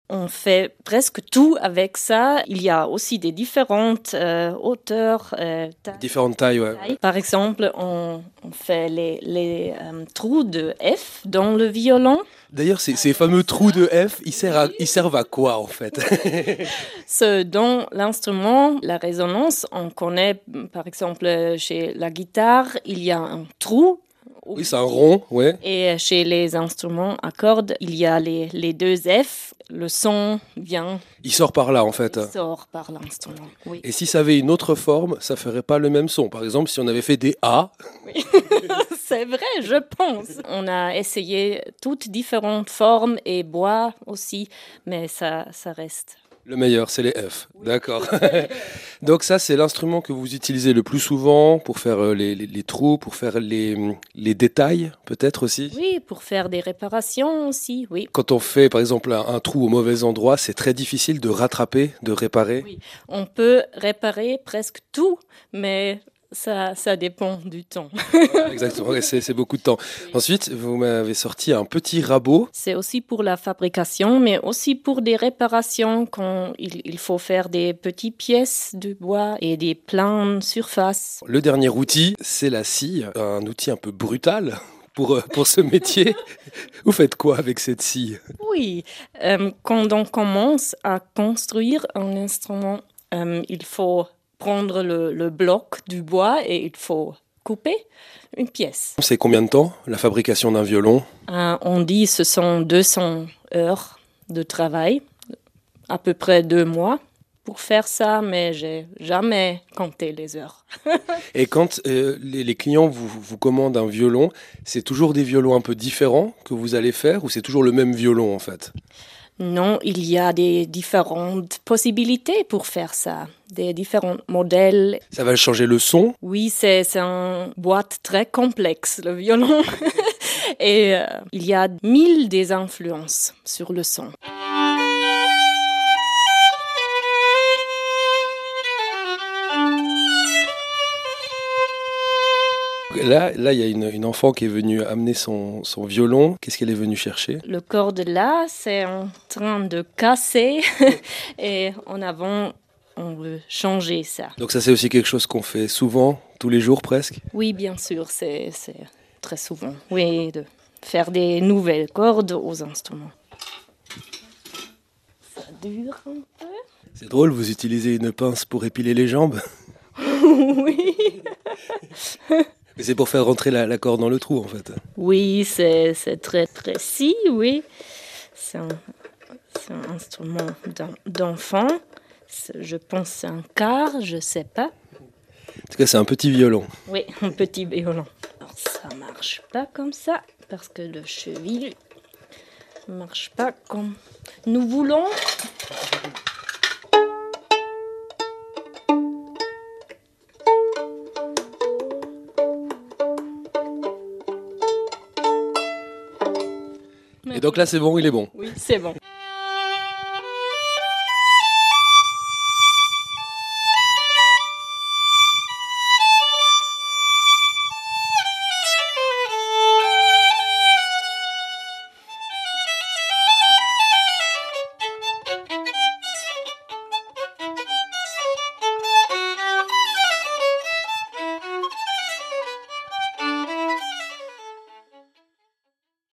On fait presque tout avec ça. Il y a aussi des différentes hauteurs. Différentes tailles, ouais. Par exemple, on fait les trous de F dans le violon. D'ailleurs, ces fameux trous de F, ils servent à quoi en fait? Dans l'instrument, la résonance, on connaît par exemple chez la guitare, il y a un trou. Oui, c'est un rond, ouais. Et chez les instruments à cordes, il y a les deux F. Le son vient. Il sort par là en fait. Il sort par l'instrument, oui. Et si ça avait une autre forme, ça ferait pas le même son. Par exemple, si on avait fait des A. Oui. C'est vrai, je pense. On a essayé toutes différentes formes et bois aussi, mais ça reste. Le meilleur, c'est les F. Oui. D'accord. Donc ça, c'est l'instrument que vous utilisez le plus souvent pour faire les trous, pour faire les détails, peut-être aussi? Oui, pour faire des réparations aussi, oui. Quand on fait, par exemple, un trou au mauvais endroit, c'est très difficile de rattraper, de réparer? Oui, on peut réparer presque tout, mais ça dépend du temps. Exactement, c'est beaucoup de temps. Ensuite, vous m'avez sorti un petit rabot. C'est aussi pour la fabrication, mais aussi pour des réparations quand il faut faire des petites pièces de bois et des plans surface. Le dernier outil, c'est la scie, un outil un peu brutal pour ce métier. Vous faites quoi avec cette scie? Oui, quand on commence à construire un instrument, il faut prendre le bloc du bois et il faut couper une pièce. C'est combien de temps, la fabrication d'un violon? On dit que ce sont 200 heures de travail, à peu près 2 mois pour faire ça, mais j'ai jamais compté les heures. Et quand les clients vous commandent un violon, c'est toujours des violons un peu différents que vous allez faire ou c'est toujours le même violon en fait? Non, il y a des différentes possibilités pour faire ça, des différents modèles. Ça va changer le son? Oui, c'est une boîte très complexe, le violon. Et il y a 1000 des influences sur le son. Là, il y a une enfant qui est venue amener son violon. Qu'est-ce qu'elle est venue chercher? Le corde là, c'est en train de casser et en avant, on veut changer ça. Donc ça, c'est aussi quelque chose qu'on fait souvent, tous les jours presque? Oui, bien sûr, c'est très souvent. Oui, de faire des nouvelles cordes aux instruments. Ça dure un peu. C'est drôle, vous utilisez une pince pour épiler les jambes? Oui. Mais c'est pour faire rentrer la corde dans le trou en fait. Oui, c'est très précis, oui. C'est un instrument d'enfant. Je pense que c'est un quart, je ne sais pas. En tout cas, c'est un petit violon. Oui, un petit violon. Alors, ça ne marche pas comme ça, parce que le cheville ne marche pas comme nous voulons. Et donc là, c'est bon, il est bon. Oui, c'est bon.